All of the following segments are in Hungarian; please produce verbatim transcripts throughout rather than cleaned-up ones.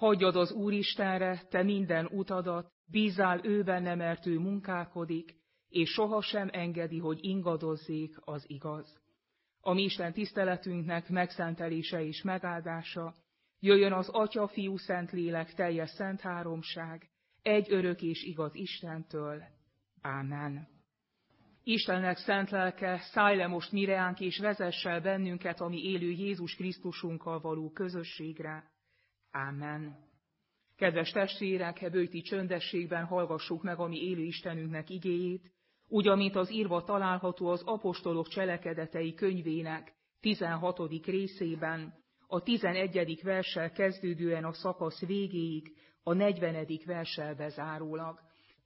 Hagyjad az Úristenre, te minden utadat, bízzál ő benne, mert ő munkálkodik, és sohasem engedi, hogy ingadozzék az igaz. A mi Isten tiszteletünknek megszentelése és megáldása jöjjön az Atya, Fiú, Szentlélek teljes szent háromság, egy örök és igaz Istentől. Ámen. Istennek szent lelke, szállj le most mireánk, és vezess el bennünket a mi élő Jézus Krisztusunkkal való közösségre. Ámen. Kedves testvérek, bőti csöndességben hallgassuk meg a mi élő Istenünknek igéjét, úgy, amint az írva található az apostolok cselekedetei könyvének tizenhatodik részében, a tizenegyedik verssel kezdődően a szakasz végéig, a negyvenedik verssel bezárólag.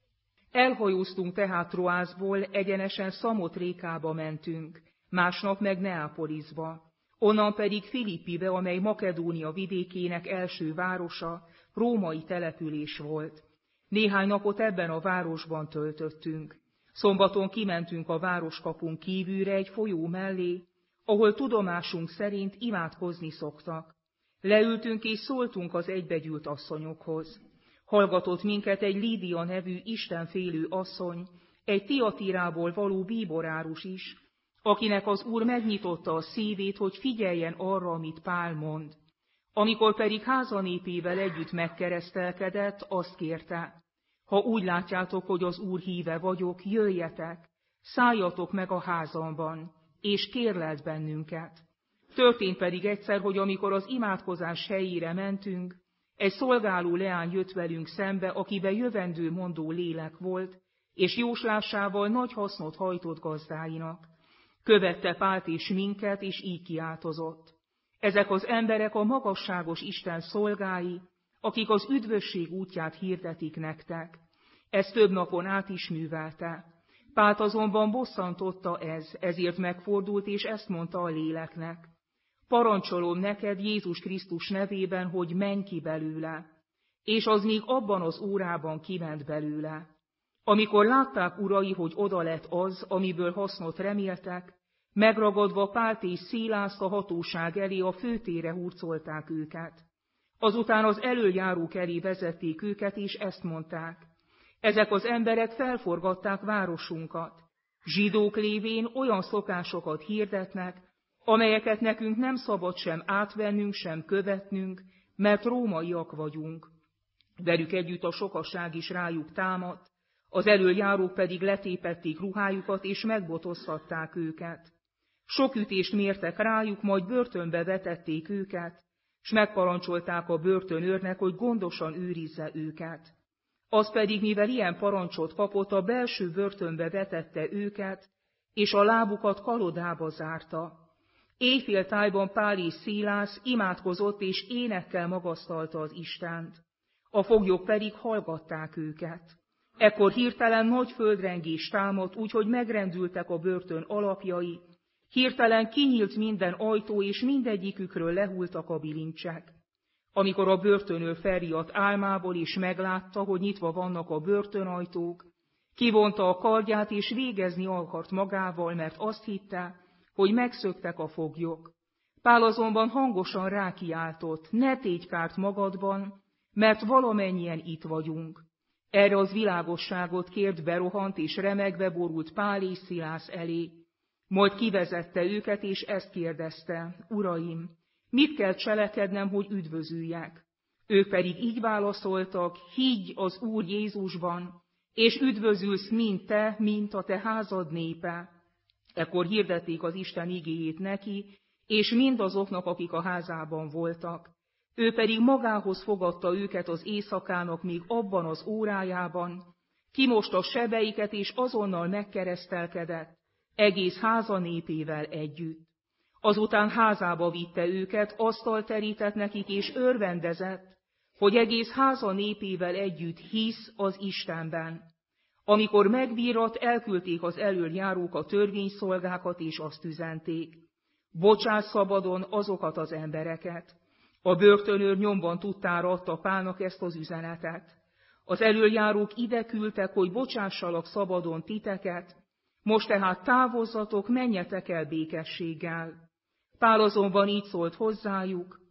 Elhajóztunk tehát Troászból, egyenesen Szamotrékába mentünk, másnap meg Neápolisba, onnan pedig Filippibe, amely Makedónia vidékének első városa, római település volt. Néhány napot ebben a városban töltöttünk. Szombaton kimentünk a városkapun kívülre egy folyó mellé, ahol tudomásunk szerint imádkozni szoktak. Leültünk és szóltunk az egybegyűlt asszonyokhoz. Hallgatott minket egy Lídia nevű istenfélő asszony, egy Tiatirából való bíborárus is, akinek az Úr megnyitotta a szívét, hogy figyeljen arra, amit Pál mond. Amikor pedig házanépével együtt megkeresztelkedett, azt kérte: ha úgy látjátok, hogy az Úr híve vagyok, jöjjetek, szálljatok meg a házamban, és kérlelt bennünket. Történt pedig egyszer, hogy amikor az imádkozás helyére mentünk, egy szolgáló leány jött velünk szembe, akiben jövendő mondó lélek volt, és jóslásával nagy hasznot hajtott gazdáinak. Követte Pált és minket, és így kiáltozott: ezek az emberek a magasságos Isten szolgái, akik az üdvösség útját hirdetik nektek. Ez több napon át is művelte. Pált azonban bosszantotta ez, ezért megfordult, és ezt mondta a léleknek: parancsolom neked Jézus Krisztus nevében, hogy menj ki belőle. És az még abban az órában kiment belőle. Amikor látták urai, hogy oda lett az, amiből hasznot reméltek, megragadva Pált és Szilászt a hatóság elé a főtérre hurcolták őket. Azután az elöljárók elé vezették őket, és ezt mondták: ezek az emberek felforgatták városunkat. Zsidók lévén olyan szokásokat hirdetnek, amelyeket nekünk nem szabad sem átvennünk, sem követnünk, mert rómaiak vagyunk. Velük együtt a sokaság is rájuk támadt, az elöljárók pedig letépették ruhájukat, és megbotoztatták őket. Sok ütést mértek rájuk, majd börtönbe vetették őket, s megparancsolták a börtönőrnek, hogy gondosan őrizze őket. Az pedig, mivel ilyen parancsot kapott, a belső börtönbe vetette őket, és a lábukat kalodába zárta. Éjféltájban Pál és Szilász imádkozott, és énekkel magasztalta az Istent. A foglyok pedig hallgatták őket. Ekkor hirtelen nagy földrengés támadt, úgyhogy megrendültek a börtön alapjai, hirtelen kinyílt minden ajtó, és mindegyikükről lehultak a bilincsek. Amikor a börtönőr felriadt álmából, és meglátta, hogy nyitva vannak a börtönajtók, kivonta a kardját, és végezni akart magával, mert azt hitte, hogy megszöktek a foglyok. Pál azonban hangosan rákiáltott: ne tégy kárt magadban, mert valamennyien itt vagyunk. Erre az világosságot kért, berohant, és remegve borult Pál és Szilász elé. Majd kivezette őket, és ezt kérdezte: uraim, mit kell cselekednem, hogy üdvözüljek? Ők pedig így válaszoltak: higgy az Úr Jézusban, és üdvözülsz mind te, mint a te házad népe. Ekkor hirdették az Isten igéjét neki, és mindazoknak, akik a házában voltak. Ő pedig magához fogadta őket az éjszakának még abban az órájában, kimosta sebeiket, és azonnal megkeresztelkedett, egész háza népével együtt. Azután házába vitte őket, asztalt terített nekik, és örvendezett, hogy egész háza népével együtt hisz az Istenben. Amikor megbírat, elküldték az elöljárók a törvényszolgákat, és azt üzenték: bocsáss szabadon azokat az embereket. A börtönőr nyomban tudtára adta Pálnak ezt az üzenetet. Az elöljárók ide küldtek, hogy bocsássalak szabadon titeket, most tehát távozzatok, menjetek el békességgel. Pál azonban így szólt hozzájuk: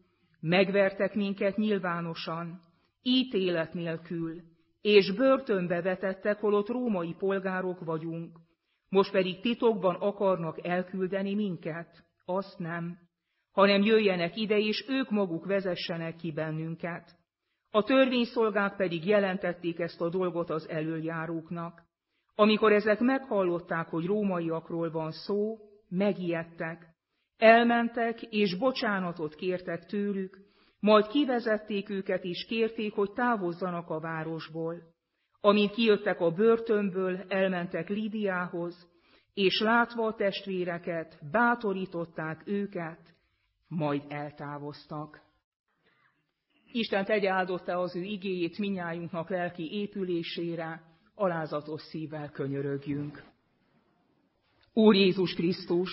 Megvertek minket nyilvánosan, ítélet nélkül, és börtönbe vetettek, holott római polgárok vagyunk. Most pedig titokban akarnak elküldeni minket? Azt nem, hanem jöjjenek ide, és ők maguk vezessenek ki bennünket. A törvényszolgák pedig jelentették ezt a dolgot az elöljáróknak. Amikor ezek meghallották, hogy rómaiakról van szó, megijedtek. Elmentek, és bocsánatot kértek tőlük, majd kivezették őket, és kérték, hogy távozzanak a városból. Amint kijöttek a börtönből, elmentek Lídiához, és látva a testvéreket, bátorították őket, majd eltávoztak. Isten tegye áldotta az ő igéjét minnyájunknak lelki épülésére, alázatos szívvel könyörögjünk. Úr Jézus Krisztus,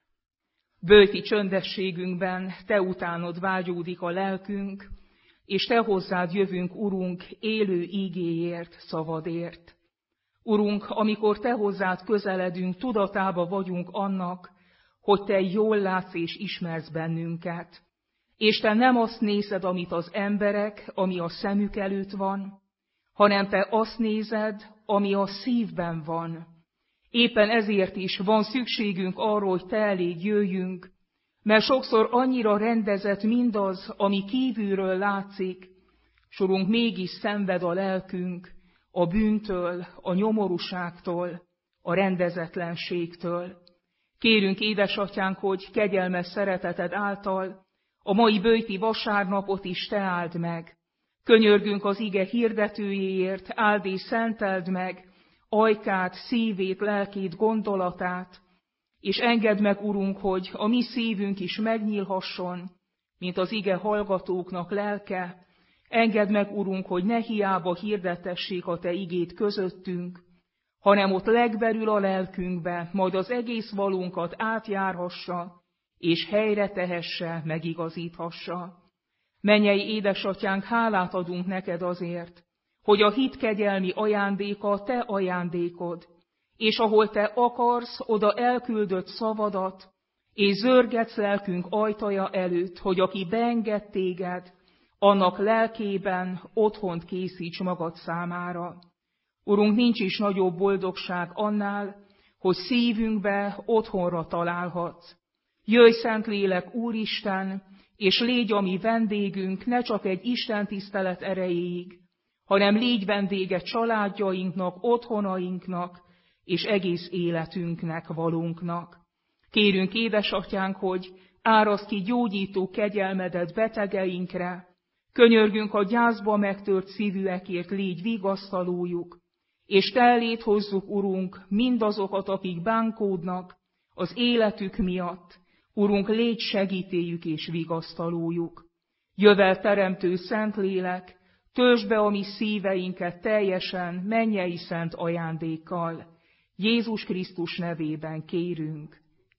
bölti csöndességünkben Te utánod vágyódik a lelkünk, és Te hozzád jövünk, Urunk, élő ígéért, szavadért. Urunk, amikor Te hozzád közeledünk, tudatába vagyunk annak, hogy Te jól látsz és ismersz bennünket, és Te nem azt nézed, amit az emberek, ami a szemük előtt van, hanem Te azt nézed, ami a szívben van. Éppen ezért is van szükségünk arra, hogy Te eléd jöjjünk, mert sokszor annyira rendezett mindaz, ami kívülről látszik, s Urunk, mégis szenved a lelkünk a bűntől, a nyomorúságtól, a rendezetlenségtől. Kérünk, édesatyánk, hogy kegyelmes szereteted által a mai böjti vasárnapot is Te áld meg. Könyörgünk az ige hirdetőjéért, áld és szenteld meg ajkát, szívét, lelkét, gondolatát, és engedd meg, Urunk, hogy a mi szívünk is megnyílhasson, mint az ige hallgatóknak lelke. Engedd meg, Urunk, hogy ne hiába hirdetessék a Te igét közöttünk, hanem ott legbelül a lelkünkbe, majd az egész valónkat átjárhassa, és helyre tehesse, megigazíthassa. Mennyei édesatyánk, hálát adunk neked azért, hogy a hit kegyelmi ajándéka a Te ajándékod, és ahol Te akarsz, oda elküldött szavadat, és zörgetsz lelkünk ajtaja előtt, hogy aki beenged téged, annak lelkében otthont készíts magad számára. Urunk, nincs is nagyobb boldogság annál, hogy szívünkbe otthonra találhatsz. Jöjj, Szentlélek, Úristen, és légy a mi vendégünk ne csak egy istentisztelet erejéig, hanem légy vendége családjainknak, otthonainknak, és egész életünknek, valónknak. Kérünk, édesatyánk, hogy áraszd ki gyógyító kegyelmedet betegeinkre, könyörgünk a gyászba megtört szívűekért, légy vigasztalójuk, és Te eléd hozzuk, Urunk, mindazokat, akik bánkódnak az életük miatt. Urunk, légy segítélyük és vigasztalójuk. Jövel teremtő Szentlélek, töltsd be a mi szíveinket teljesen mennyei szent ajándékkal. Jézus Krisztus nevében kérünk.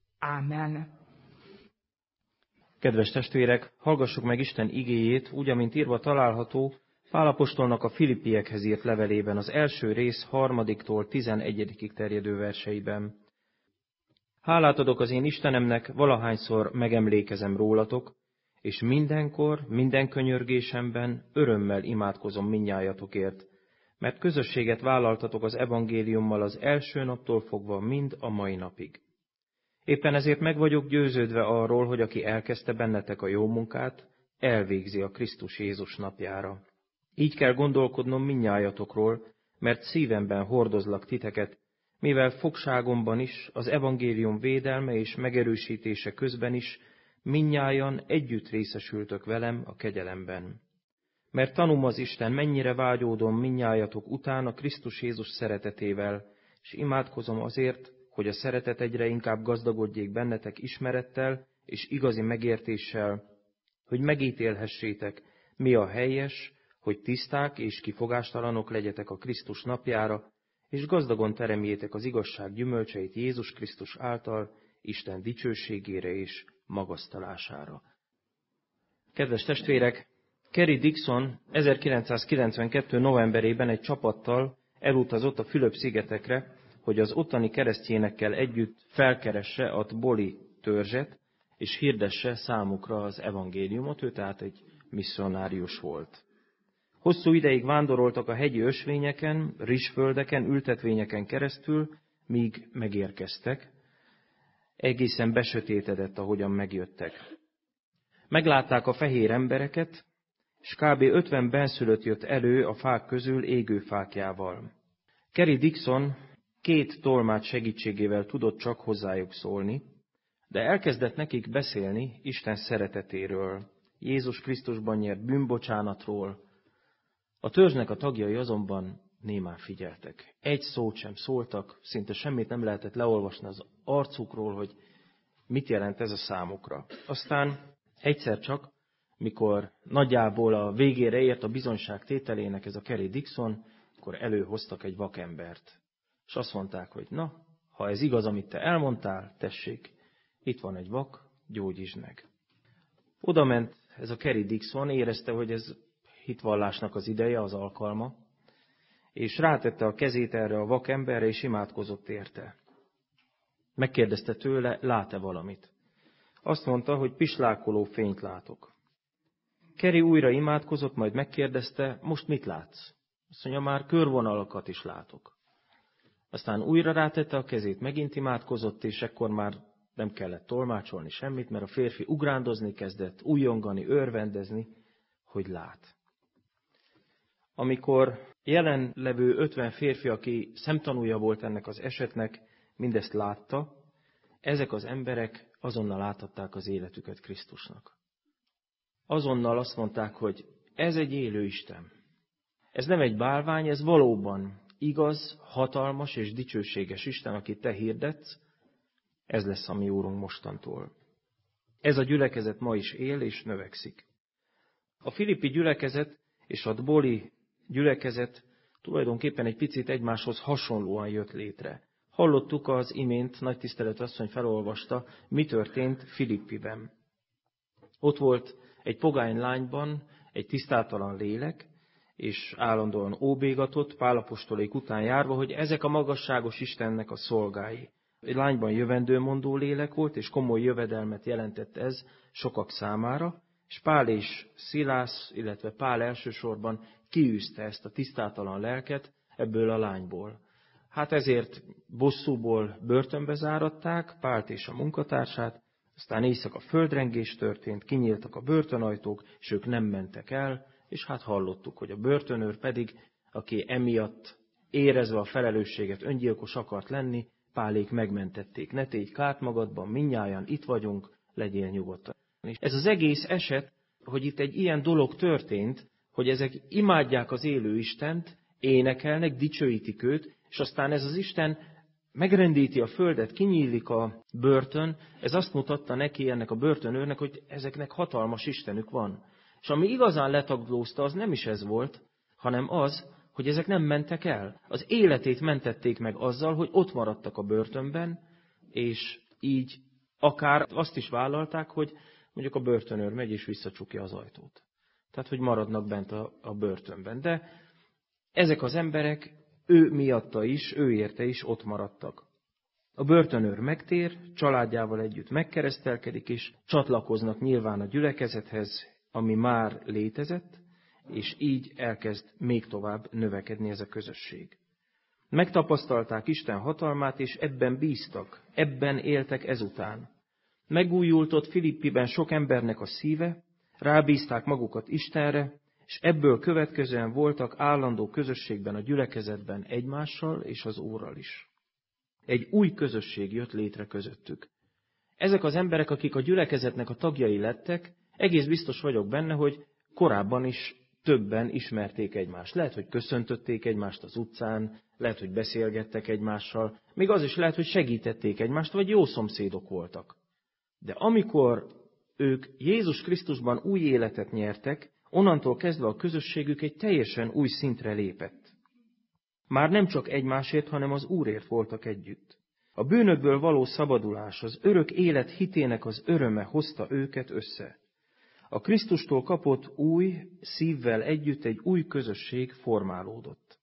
Ámen. Kedves testvérek, hallgassuk meg Isten igéjét, úgy, amint írva található Pál apostolnak a Filippiekhez írt levelében, az első rész harmadiktól tizenegyedikig terjedő verseiben. Hálát adok az én Istenemnek, valahányszor megemlékezem rólatok, és mindenkor, minden könyörgésemben örömmel imádkozom mindnyájatokért, mert közösséget vállaltatok az evangéliummal az első naptól fogva mind a mai napig. Éppen ezért meg vagyok győződve arról, hogy aki elkezdte bennetek a jó munkát, elvégzi a Krisztus Jézus napjára. Így kell gondolkodnom mindnyájatokról, mert szívemben hordozlak titeket, mivel fogságomban is, az evangélium védelme és megerősítése közben is mindnyájan együtt részesültök velem a kegyelemben. Mert tanulom az Isten, mennyire vágyódom mindnyájatok után a Krisztus Jézus szeretetével, és imádkozom azért, hogy a szeretet egyre inkább gazdagodjék bennetek ismerettel és igazi megértéssel, hogy megítélhessétek, mi a helyes, hogy tiszták és kifogástalanok legyetek a Krisztus napjára, és gazdagon teremjétek az igazság gyümölcseit Jézus Krisztus által, Isten dicsőségére és magasztalására. Kedves testvérek, Kerry Dixon ezerkilencszázkilencvenkettő novemberében egy csapattal elutazott a Fülöp-szigetekre, hogy az ottani keresztjénekkel együtt felkeresse a Tboli törzset, és hirdesse számukra az evangéliumot, ő tehát egy misszionárius volt. Hosszú ideig vándoroltak a hegyi ösvényeken, rizsföldeken, ültetvényeken keresztül, míg megérkeztek. Egészen besötétedett, ahogyan megjöttek. Meglátták a fehér embereket, és kb. ötven benszülött jött elő a fák közül égő fákjával. Kerry Dixon két tolmács segítségével tudott csak hozzájuk szólni, de elkezdett nekik beszélni Isten szeretetéről, Jézus Krisztusban nyert bűnbocsánatról. A törzsnek a tagjai azonban némán figyeltek. Egy szót sem szóltak, szinte semmit nem lehetett leolvasni az arcukról, hogy mit jelent ez a számukra. Aztán egyszer csak, mikor nagyjából a végére ért a bizonyság tételének ez a Kerry Dixon, akkor előhoztak egy vakembert. És azt mondták, hogy na, ha ez igaz, amit te elmondtál, tessék, itt van egy vak, gyógyítsd meg. Oda ment ez a Kerry Dixon, érezte, hogy ez hitvallásnak az ideje, az alkalma, és rátette a kezét erre a vakemberre, és imádkozott érte. Megkérdezte tőle, lát-e valamit. Azt mondta, hogy pislákoló fényt látok. Kerry újra imádkozott, majd megkérdezte, most mit látsz? Azt mondja, már körvonalakat is látok. Aztán újra rátette a kezét, megint imádkozott, és ekkor már nem kellett tolmácsolni semmit, mert a férfi ugrándozni kezdett, újongani, örvendezni, hogy lát. Amikor jelen levő ötven férfi, aki szemtanúja volt ennek az esetnek, mindezt látta, ezek az emberek azonnal átadták az életüket Krisztusnak. Azonnal azt mondták, hogy ez egy élő Isten. Ez nem egy bálvány, ez valóban igaz, hatalmas és dicsőséges Isten, akit te hirdetsz, ez lesz a mi Úrunk mostantól. Ez a gyülekezet ma is él és növekszik. A filippi gyülekezet és a dboli gyülekezet tulajdonképpen egy picit egymáshoz hasonlóan jött létre. Hallottuk az imént, nagy tisztelet asszony felolvasta, mi történt Filippiben. Ott volt egy pogány lányban egy tisztátalan lélek, és állandóan óbégatott, Pál apostolék után járva, hogy ezek a magasságos Istennek a szolgái. Egy lányban jövendőmondó lélek volt, és komoly jövedelmet jelentett ez sokak számára, és Pál és Szilász, illetve Pál elsősorban kiűzte ezt a tisztátalan lelket ebből a lányból. Hát ezért bosszúból börtönbe záratták Pált és a munkatársát, aztán éjszaka földrengés történt, kinyíltak a börtönajtók, és ők nem mentek el, és hát hallottuk, hogy a börtönőr pedig, aki emiatt érezve a felelősséget öngyilkos akart lenni, Pálék megmentették. Ne tégy kárt magadban, mindnyájan itt vagyunk, legyél nyugodtan. És ez az egész eset, hogy itt egy ilyen dolog történt, hogy ezek imádják az élő Istent, énekelnek, dicsőítik őt, és aztán ez az Isten megrendíti a földet, kinyílik a börtön, ez azt mutatta neki, ennek a börtönőrnek, hogy ezeknek hatalmas Istenük van. És ami igazán letaglózta, az nem is ez volt, hanem az, hogy ezek nem mentek el. Az életét mentették meg azzal, hogy ott maradtak a börtönben, és így akár azt is vállalták, hogy mondjuk a börtönőr megy és visszacsukja az ajtót. Tehát, hogy maradnak bent a, a börtönben. De ezek az emberek, ő miatta is, ő érte is ott maradtak. A börtönőr megtér, családjával együtt megkeresztelkedik, és csatlakoznak nyilván a gyülekezethez, ami már létezett, és így elkezd még tovább növekedni ez a közösség. Megtapasztalták Isten hatalmát, és ebben bíztak, ebben éltek ezután. Megújult ott Filippiben sok embernek a szíve, rábízták magukat Istenre, és ebből következően voltak állandó közösségben a gyülekezetben egymással és az Úrral is. Egy új közösség jött létre közöttük. Ezek az emberek, akik a gyülekezetnek a tagjai lettek, egész biztos vagyok benne, hogy korábban is többen ismerték egymást. Lehet, hogy köszöntötték egymást az utcán, lehet, hogy beszélgettek egymással, még az is lehet, hogy segítették egymást, vagy jó szomszédok voltak. De amikor ők Jézus Krisztusban új életet nyertek, onnantól kezdve a közösségük egy teljesen új szintre lépett. Már nem csak egymásért, hanem az Úrért voltak együtt. A bűnökből való szabadulás, az örök élet hitének az öröme hozta őket össze. A Krisztustól kapott új szívvel együtt egy új közösség formálódott.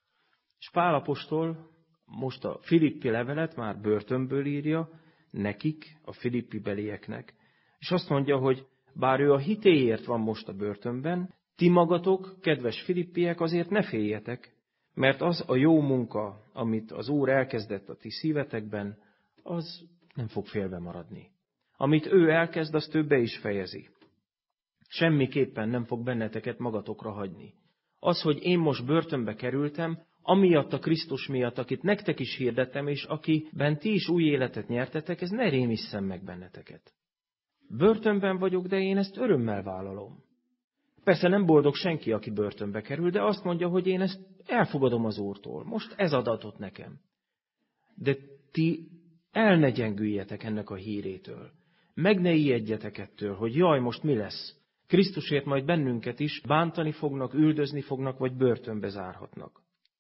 És Pál apostol most a Filippi levelet már börtönből írja, nekik, a filippi belieknek, És azt mondja, hogy bár ő a hitéért van most a börtönben, ti magatok, kedves filippiek, azért ne féljetek, mert az a jó munka, amit az Úr elkezdett a ti szívetekben, az nem fog félbe maradni. Amit ő elkezd, azt ő be is fejezi. Semmiképpen nem fog benneteket magatokra hagyni. Az, hogy én most börtönbe kerültem, amiatt a Krisztus miatt, akit nektek is hirdettem, és akiben ti is új életet nyertetek, ez ne rémisszen meg benneteket. Börtönben vagyok, de én ezt örömmel vállalom. Persze nem boldog senki, aki börtönbe kerül, de azt mondja, hogy én ezt elfogadom az Úrtól. Most ez adatot nekem. De ti el ne gyengüljetek ennek a hírétől. Meg ne ijedjetek ettől, hogy jaj, most mi lesz. Krisztusért majd bennünket is bántani fognak, üldözni fognak, vagy börtönbe zárhatnak.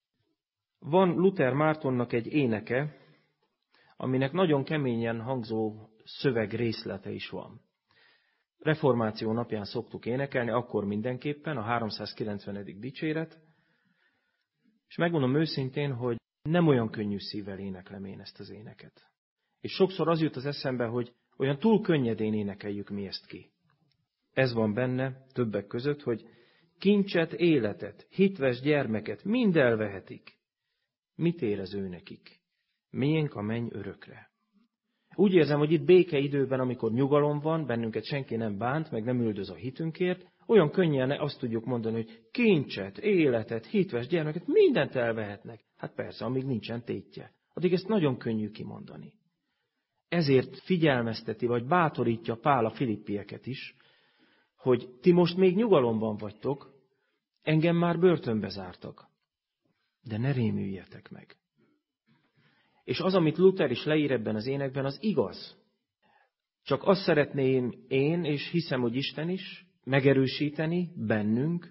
Van Luther Mártonnak egy éneke, aminek nagyon keményen hangzó szöveg részlete is van. Reformáció napján szoktuk énekelni, akkor mindenképpen, a háromszázkilencvenedik dicséret, és megmondom őszintén, hogy nem olyan könnyű szívvel éneklem én ezt az éneket. És sokszor az jut az eszembe, hogy olyan túl könnyedén énekeljük mi ezt ki. Ez van benne többek között, hogy kincset, életet, hitves gyermeket mind elvehetik. Mit érez ő nekik? Miénk a menny örökre. Úgy érzem, hogy itt békeidőben, amikor nyugalom van, bennünket senki nem bánt, meg nem üldöz a hitünkért, olyan könnyen azt tudjuk mondani, hogy kincset, életet, hitves gyermeket, mindent elvehetnek. Hát persze, amíg nincsen tétje. Addig ezt nagyon könnyű kimondani. Ezért figyelmezteti, vagy bátorítja Pál a filippieket is, hogy ti most még nyugalomban vagytok, engem már börtönbe zártak. De ne rémüljetek meg. És az, amit Luther is leír ebben az énekben, az igaz. Csak azt szeretném én, és hiszem, hogy Isten is, megerősíteni bennünk,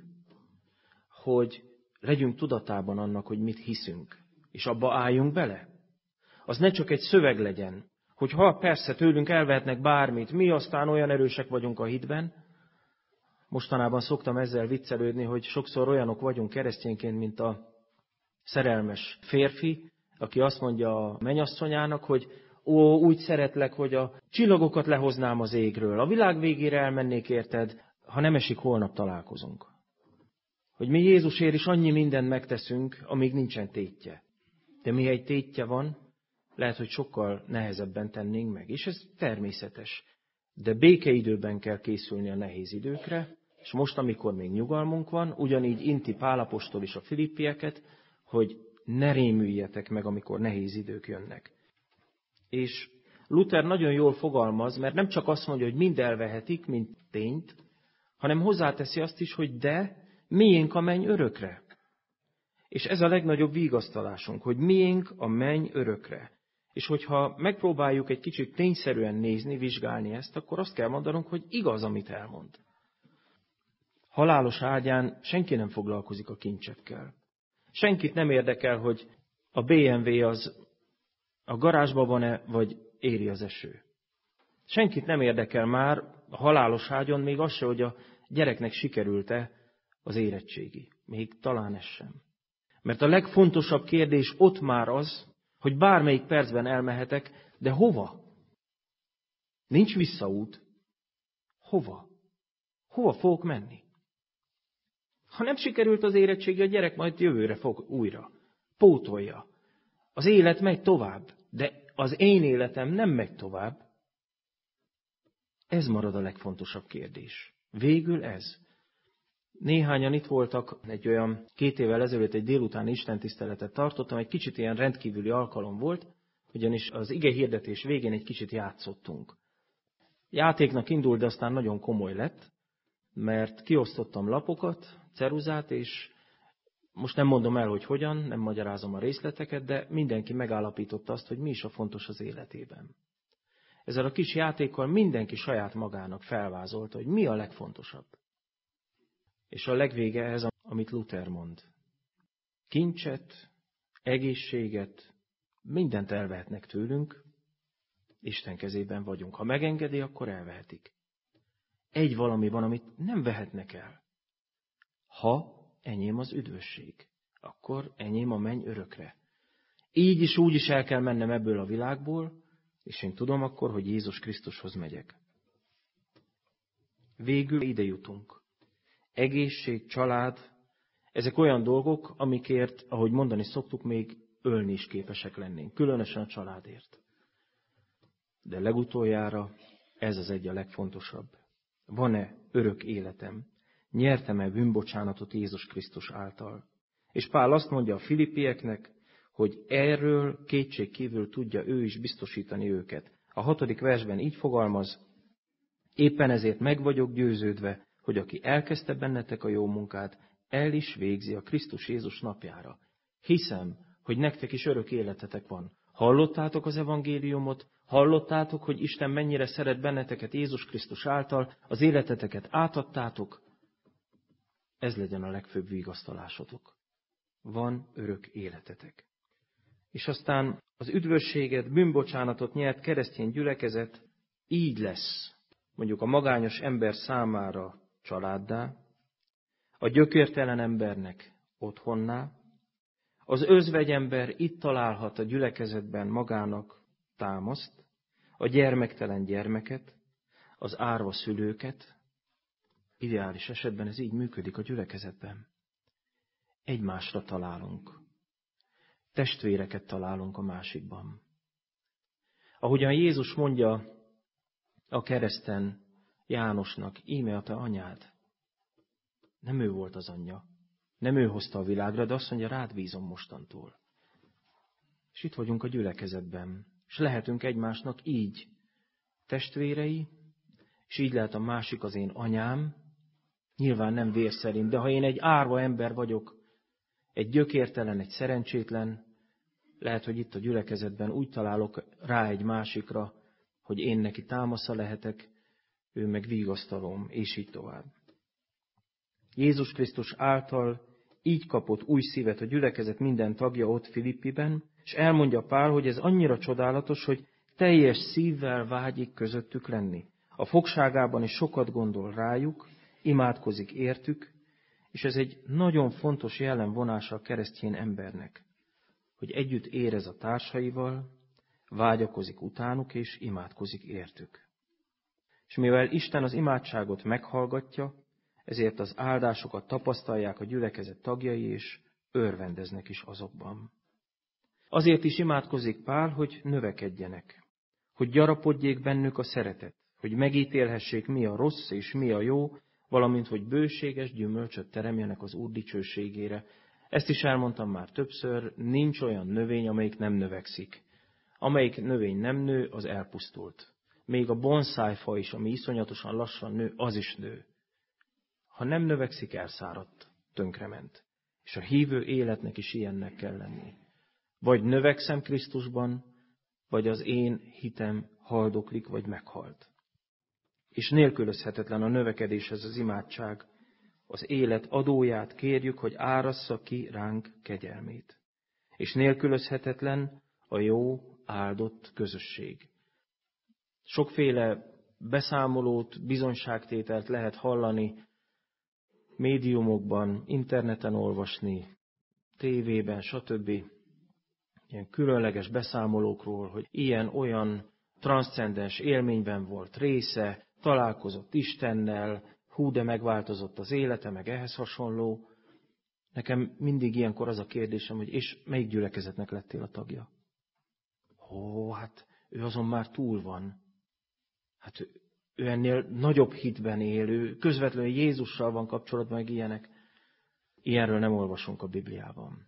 hogy legyünk tudatában annak, hogy mit hiszünk, és abba álljunk bele. Az ne csak egy szöveg legyen, hogy ha persze tőlünk elvehetnek bármit, mi aztán olyan erősek vagyunk a hitben. Mostanában szoktam ezzel viccelődni, hogy sokszor olyanok vagyunk keresztényként, mint a szerelmes férfi, aki azt mondja a mennyasszonyának, hogy ó, úgy szeretlek, hogy a csillagokat lehoznám az égről, a világ végére elmennék érted, ha nem esik, holnap találkozunk. Hogy mi Jézusért is annyi mindent megteszünk, amíg nincsen tétje. De mi egy tétje van, lehet, hogy sokkal nehezebben tennénk meg, és ez természetes. De békeidőben kell készülni a nehéz időkre, és most, amikor még nyugalmunk van, ugyanígy inti Pál apostol is a filippieket, hogy ne rémüljetek meg, amikor nehéz idők jönnek. És Luther nagyon jól fogalmaz, mert nem csak azt mondja, hogy mind elvehetik, mint tényt, hanem hozzáteszi azt is, hogy de miénk a menny örökre. És ez a legnagyobb vigasztalásunk, hogy miénk a menny örökre. És hogyha megpróbáljuk egy kicsit tényszerűen nézni, vizsgálni ezt, akkor azt kell mondanunk, hogy igaz, amit elmond. Halálos ágyán senki nem foglalkozik a kincsekkel. Senkit nem érdekel, hogy a bé em vé az a garázsban van-e, vagy éri az eső. Senkit nem érdekel már a halálos ágyon, még az se, hogy a gyereknek sikerült-e az érettségi. Még talán ez sem. Mert a legfontosabb kérdés ott már az, hogy bármelyik percben elmehetek, de hova? Nincs visszaút. Hova? Hova fogok menni? Ha nem sikerült az érettségi, a gyerek majd jövőre fog újra. Pótolja. Az élet megy tovább, de az én életem nem megy tovább. Ez marad a legfontosabb kérdés. Végül ez. Néhányan itt voltak, egy olyan két évvel ezelőtt egy délután istentiszteletet tartottam, egy kicsit ilyen rendkívüli alkalom volt, ugyanis az ige hirdetés végén egy kicsit játszottunk. Játéknak indult, de aztán nagyon komoly lett, mert kiosztottam lapokat, ceruzát, és most nem mondom el, hogy hogyan, nem magyarázom a részleteket, de mindenki megállapította azt, hogy mi is a fontos az életében. Ezzel a kis játékkal mindenki saját magának felvázolta, hogy mi a legfontosabb. És a legvége ez, amit Luther mond. Kincset, egészséget, mindent elvehetnek tőlünk, Isten kezében vagyunk. Ha megengedi, akkor elvehetik. Egy valami van, amit nem vehetnek el. Ha enyém az üdvösség, akkor enyém a menny örökre. Így is úgy is el kell mennem ebből a világból, és én tudom akkor, hogy Jézus Krisztushoz megyek. végül ide jutunk. Egészség, család, ezek olyan dolgok, amikért, ahogy mondani szoktuk, még ölni is képesek lennénk, különösen a családért. De legutoljára ez az egy a legfontosabb. Van-e örök életem? Nyertem-e bűnbocsánatot Jézus Krisztus által? És Pál azt mondja a filippieknek, hogy erről kétség kívül tudja ő is biztosítani őket. A hatodik versben így fogalmaz, éppen ezért meg vagyok győződve, hogy aki elkezdte bennetek a jó munkát, el is végzi a Krisztus Jézus napjára. Hiszem, hogy nektek is örök életetek van. Hallottátok az evangéliumot, hallottátok, hogy Isten mennyire szeret benneteket Jézus Krisztus által, az életeteket átadtátok. Ez legyen a legfőbb vigasztalásotok. Van örök életetek. És aztán az üdvösséget, bűnbocsánatot nyert keresztény gyülekezet így lesz, mondjuk a magányos ember számára családdá, a gyökértelen embernek otthonná, az özvegyember itt találhat a gyülekezetben magának támaszt, a gyermektelen gyermeket, az árva szülőket. Ideális esetben ez így működik a gyülekezetben. Egymásra találunk. Testvéreket találunk a másikban. Ahogyan Jézus mondja a kereszten Jánosnak, íme a te anyád. Nem ő volt az anyja. Nem ő hozta a világra, de azt mondja, rád bízom mostantól. És itt vagyunk a gyülekezetben. És lehetünk egymásnak így testvérei, és így lehet a másik az én anyám, nyilván nem vér szerint, de ha én egy árva ember vagyok, egy gyökértelen, egy szerencsétlen, lehet, hogy itt a gyülekezetben úgy találok rá egy másikra, hogy én neki támasza lehetek, ő meg vigasztalom, és így tovább. Jézus Krisztus által így kapott új szívet a gyülekezet minden tagja ott Filippiben, és elmondja Pál, hogy ez annyira csodálatos, hogy teljes szívvel vágyik közöttük lenni. A fogságában is sokat gondol rájuk, imádkozik értük, és ez egy nagyon fontos jellemvonása a keresztény embernek, hogy együtt érez a társaival, vágyakozik utánuk és imádkozik értük. És mivel Isten az imádságot meghallgatja, ezért az áldásokat tapasztalják a gyülekezet tagjai, és örvendeznek is azokban. Azért is imádkozik Pál, hogy növekedjenek, hogy gyarapodjék bennük a szeretet, hogy megítélhessék, mi a rossz és mi a jó, valamint, hogy bőséges gyümölcsöt teremjenek az Úr dicsőségére. Ezt is elmondtam már többször, nincs olyan növény, amelyik nem növekszik. Amelyik növény nem nő, az elpusztult. Még a bonszájfa is, ami iszonyatosan lassan nő, az is nő. Ha nem növekszik, elszáradt, tönkrement. És a hívő életnek is ilyennek kell lenni. Vagy növekszem Krisztusban, vagy az én hitem haldoklik, vagy meghalt. És nélkülözhetetlen a növekedéshez az imádság. Az élet adóját kérjük, hogy árassza ki ránk kegyelmét. És nélkülözhetetlen a jó, áldott közösség. Sokféle beszámolót, bizonyságtételt lehet hallani, médiumokban, interneten olvasni, tévében, stb. Ilyen különleges beszámolókról, hogy ilyen-olyan transzcendens élményben volt része, találkozott Istennel, hú, de megváltozott az élete, meg ehhez hasonló. Nekem mindig ilyenkor az a kérdésem, hogy és melyik gyülekezetnek lettél a tagja? Ó, hát ő azon már túl van. Hát ő, ő ennél nagyobb hitben él, ő közvetlenül Jézussal van kapcsolatban, meg ilyenek. Ilyenről nem olvasunk a Bibliában.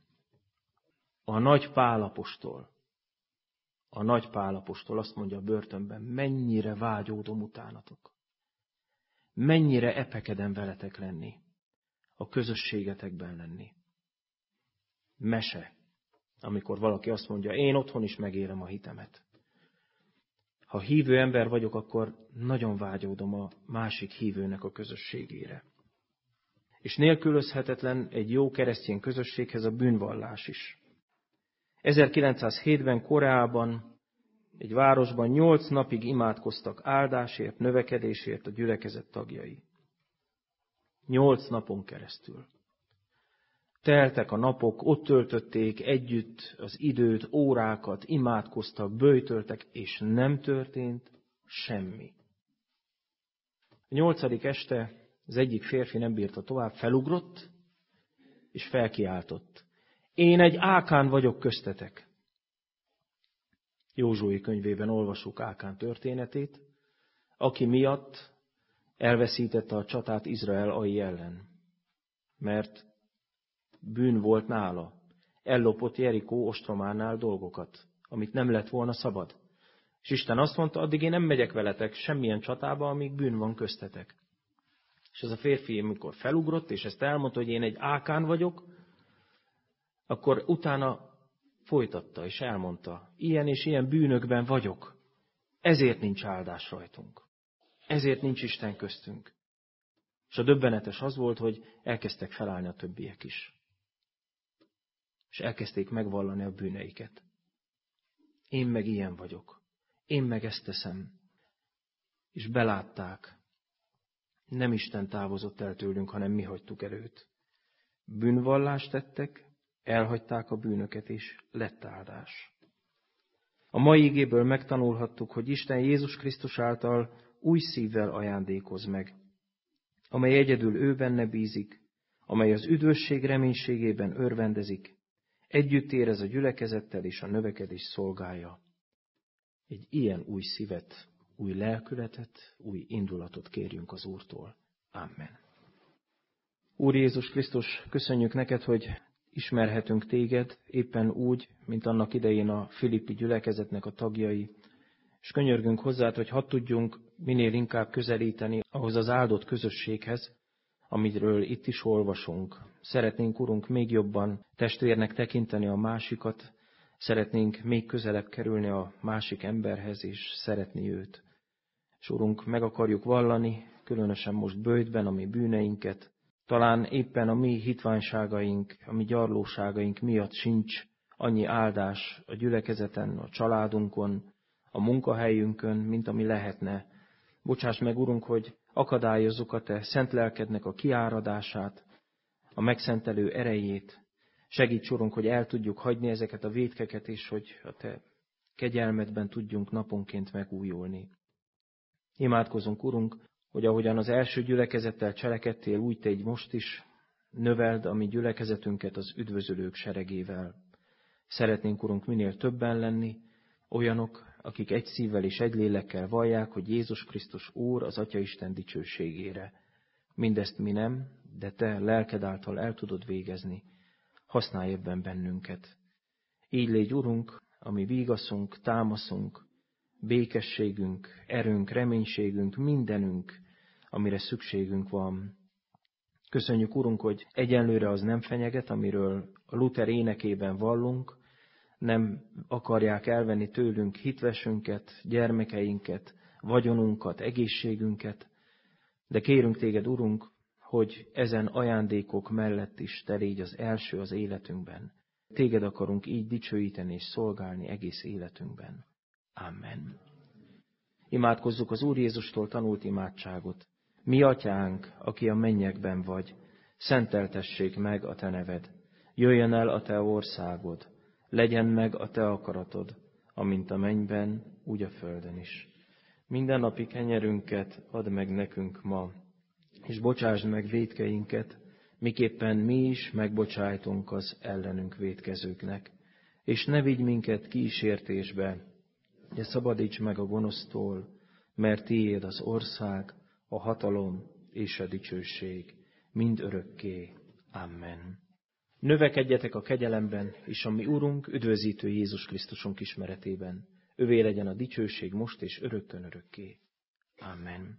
A nagy Pál apostol, a nagy Pál apostol azt mondja a börtönben, mennyire vágyódom utánatok. Mennyire epekedem veletek lenni, a közösségetekben lenni. Mese, amikor valaki azt mondja, én otthon is megélem a hitemet. Ha hívő ember vagyok, akkor nagyon vágyódom a másik hívőnek a közösségére. És nélkülözhetetlen egy jó keresztény közösséghez a bűnvallás is. ezerkilencszázhétben Koreában, egy városban nyolc napig imádkoztak áldásért, növekedésért a gyülekezet tagjai. Nyolc napon keresztül. Teltek a napok, ott töltötték együtt az időt, órákat, imádkoztak, böjtöltek, és nem történt semmi. A nyolcadik este az egyik férfi nem bírta tovább, felugrott, és felkiáltott. Én egy Ákán vagyok köztetek. Józsué könyvében olvassuk Ákán történetét, aki miatt elveszítette a csatát Izrael ai ellen. Mert bűn volt nála. Ellopott Jerikó ostrománál dolgokat, amit nem lett volna szabad. És Isten azt mondta, addig én nem megyek veletek semmilyen csatába, amíg bűn van köztetek. És ez a férfi, amikor felugrott, és ezt elmondta, hogy én egy Ákán vagyok, akkor utána folytatta, és elmondta, ilyen és ilyen bűnökben vagyok. Ezért nincs áldás rajtunk. Ezért nincs Isten köztünk. És a döbbenetes az volt, hogy elkezdtek felállni a többiek is. És elkezdték megvallani a bűneiket. Én meg ilyen vagyok. Én meg ezt teszem. És belátták. Nem Isten távozott el tőlünk, hanem mi hagytuk el őt. Bűnvallást tettek, elhagyták a bűnöket, és lett áldás. A mai igéből megtanulhattuk, hogy Isten Jézus Krisztus által új szívvel ajándékoz meg, amely egyedül ő benne bízik, amely az üdvösség reménységében örvendezik, együtt érez a gyülekezettel és a növekedés szolgálja. Egy ilyen új szívet, új lelkületet, új indulatot kérjünk az Úrtól. Amen. Úr Jézus Krisztus, köszönjük neked, hogy ismerhetünk téged éppen úgy, mint annak idején a filippi gyülekezetnek a tagjai, és könyörgünk hozzád, hogy hadd tudjunk minél inkább közelíteni ahhoz az áldott közösséghez, amiről itt is olvasunk. Szeretnénk, Urunk, még jobban testvérnek tekinteni a másikat, szeretnénk még közelebb kerülni a másik emberhez, és szeretni őt. És Urunk, meg akarjuk vallani, különösen most bőjtben a mi bűneinket, talán éppen a mi hitványságaink, a mi gyarlóságaink miatt sincs annyi áldás a gyülekezeten, a családunkon, a munkahelyünkön, mint ami lehetne. Bocsáss meg, Urunk, hogy akadályozzuk a Te szent lelkednek a kiáradását, a megszentelő erejét. Segíts, Urunk, hogy el tudjuk hagyni ezeket a vétkeket, és hogy a Te kegyelmedben tudjunk naponként megújulni. Imádkozunk, Urunk, hogy ahogyan az első gyülekezettel cselekedtél, úgy tégy most is, növeld a mi gyülekezetünket az üdvözölők seregével. Szeretnénk, Urunk, minél többen lenni, olyanok, akik egy szívvel és egy lélekkel vallják, hogy Jézus Krisztus Úr az Atyaisten dicsőségére. Mindezt mi nem, de Te lelked által el tudod végezni. Használj ebben bennünket. Így légy, Urunk, a mi vígaszunk, támaszunk, békességünk, erőnk, reménységünk, mindenünk, amire szükségünk van. Köszönjük, Urunk, hogy egyenlőre az nem fenyeget, amiről a Luther énekében vallunk, nem akarják elvenni tőlünk hitvesünket, gyermekeinket, vagyonunkat, egészségünket, de kérünk Téged, Urunk, hogy ezen ajándékok mellett is Te légy az első az életünkben. Téged akarunk így dicsőíteni és szolgálni egész életünkben. Amen. Imádkozzuk az Úr Jézustól tanult imádságot. Mi atyánk, aki a mennyekben vagy, szenteltessék meg a Te neved. Jöjjön el a Te országod. Legyen meg a Te akaratod, amint a mennyben, úgy a földön is. Mindennapi kenyerünket add meg nekünk ma, és bocsásd meg vétkeinket, miképpen mi is megbocsájtunk az ellenünk vétkezőknek. És ne vigy minket kísértésbe, de szabadíts meg a gonosztól, mert Tiéd az ország, a hatalom és a dicsőség, mind örökké. Amen. Növekedjetek a kegyelemben, és a mi Urunk, üdvözítő Jézus Krisztusunk ismeretében. Övé legyen a dicsőség most és örökkön örökké. Amen.